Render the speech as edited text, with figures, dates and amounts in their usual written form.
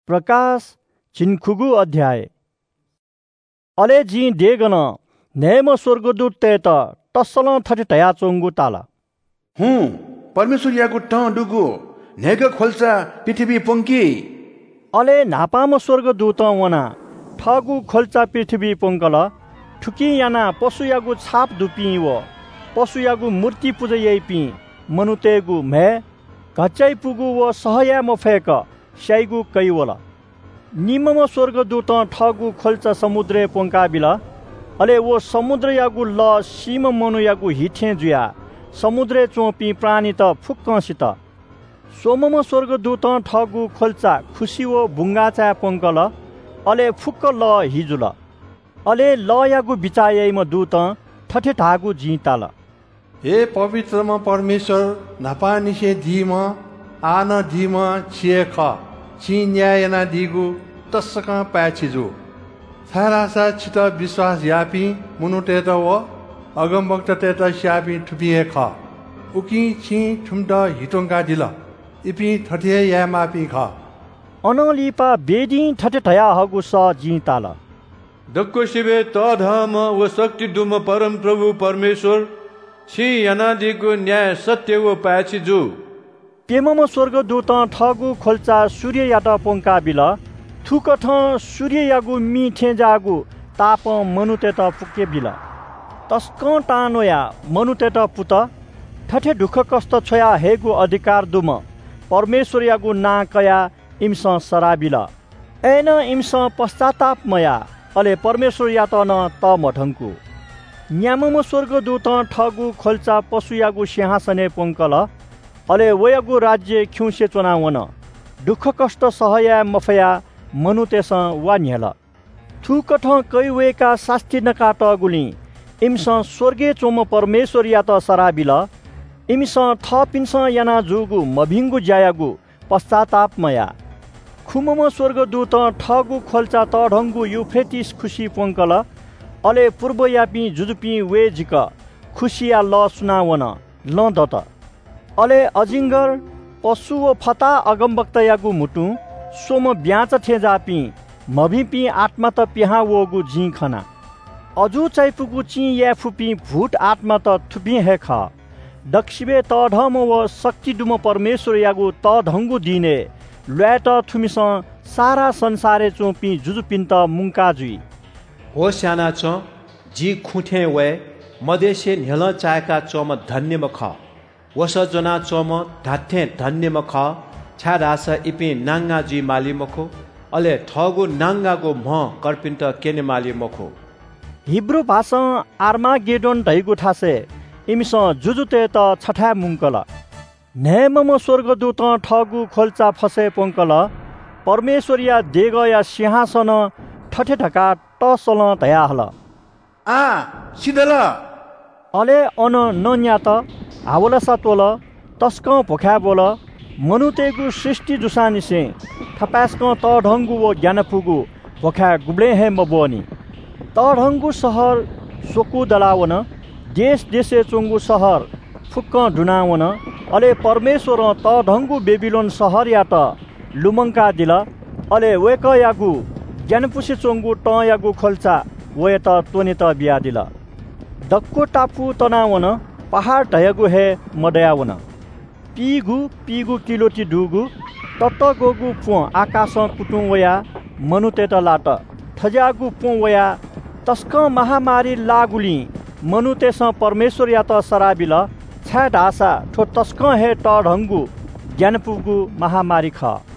प्रकाश झिनखुगु अध्याय अले जी देगन नेम स्वर्गदूत तेत तस्सल थटे तया चोंगु ताला हुँ परमेश्वर यागु ट डुगु नेग खोल्चा पृथ्वी पंकी अले नापाम स्वर्गदूत वना ठगु खोल्चा पृथ्वी पंकल ठुकी याना पशु यागु छाप दुपी व पशु यागु मूर्ति पूजयै पी मनुतेगु मे घच्चै पुगु व सहया मफेक स्याइगु कैवला निमम स्वर्गदूत ठगु खोल्चा समुद्र पोंका बिला अले वो समुद्र यागु ल सीम मनु यागु हिठे जुया समुद्र चोपी प्राणी त फुक्कसित सोमम स्वर्गदूत ठगु खोल्चा खुसी वो बुंगाचा पोंकल अले फुक्क ल हिजुल अले ल यागु बिचायैम दूत ठठे ढागु जिताल हे पवित्रम परमेश्वर नापानिसे दिम आन दिम छिए ख छि न्यायना दिगु तस्सका पाछिजु थारासा छित विश्वास यापी मुनुटेत व अगमभक्त तेत स्यापी ठुपिए ख उकी छि ठुमट हिटोंगा दिल इपी ठठे या मापी ख अनलिपा बेदी ठठे ठया हगु स जिताल दक्को शिवे त धम व शक्ति दुम परम प्रभु परमेश्वर छि यनादिको न्याय सत्य व पाछिजु पेमम स्वर्गदूत ठगु खोल्चा सूर्य याट पोंका बिल थुकठ सूर्य यागु मिठे जागु ताप मनुतेत फुके बिल तस्क टानोया मनुतेत पुत ठठे दुख कष्ट छोया हेगु अधिकार दुम परमेश्वर यागु ना कया इम्स सराबिल एन इम्स पश्चातापमया अले परमेश्वर यात न त मठंकु न्यामम स्वर्गदूत ठगु खोल्चा पशु यागु सिंहासने पोंकल अले वयगु राज्य ख्युसे चुनावन दुख कष्ट सहया मफया मनुतेस वान्यल थुकठ कैवेका शास्ति नकाट गुली इम्स स्वर्गे चोम परमेश्वर यात सराबिल इम्स थपिन्स याना जुगु मभिंगु ज्यायागु पश्चातापमया खुमम स्वर्गदूत ठगु खोल्चा तढंगु युफ्रेटिस खुसी पोंकल अले पूर्वयापी जुजुपी वेजिक खुसिया ल सुनावन ल दत अले अजिङ्गर पशु व फता अगमभक्त यागु मुटु सोम ब्याच थेजापी मभिपी आत्मा त पिहा वगु जी खना अजु चाइपुगु ची याफुपी भूत आत्मा त थुपी हे ख दक्षिबे तढम व शक्ति दुम परमेश्वर यागु तढंगु दिने ल्याट थुमिस सारा संसारे चोपी जुजुपिन त मुंका जुई हो स्याना च जी खुठे वे मदेशे न्हेल चायका चोम धन्यम ख वस जना चोम ढाठे धन्यम ख छारास इपि नांगा जी माली मखो अले ठगु नांगागो म कर्पिन्त केने माली मखो हिब्रू भाषा आर्मागेडोन ढैगु ठासे इमिस जुजुते त छठा मुंकल नेमम स्वर्गदूत ठगु खोल्चा फसे पोंकल परमेश्वरिया देगया सिंहासन ठठे ढका टसल धया हल आ सिधल अले अन नन्यात हावला सातोल तस्क भोख्या बोल मनुतेगु सृष्टि जुसानिसे थपास्क तढंगु व ज्ञानपुगु भोख्या गुब्ले हे मबोनी तढंगु सहर सोकु दलावन देश देशे चोंगु सहर फुक्क ढुनावन अले परमेश्वर तढंगु बेबिलोन सहर यात लुमंका दिल अले वेक यागु ज्ञानपुसे चोंगु ट यागु खोल्चा वयत तोने त बिया दिल दक्को टापु तनावन पहाड ढयगु हे मडयावन पिगु किलोटी डुगु तत गोगु पो आकाश कुटु वया मनुतेत लाट थजागु पो वया तस्क महामारी लागुली मनुतेस परमेश्वर यात सराबिल छा ढासा ठो तस्क हे टढंगु ज्ञानपुगु महामारी ख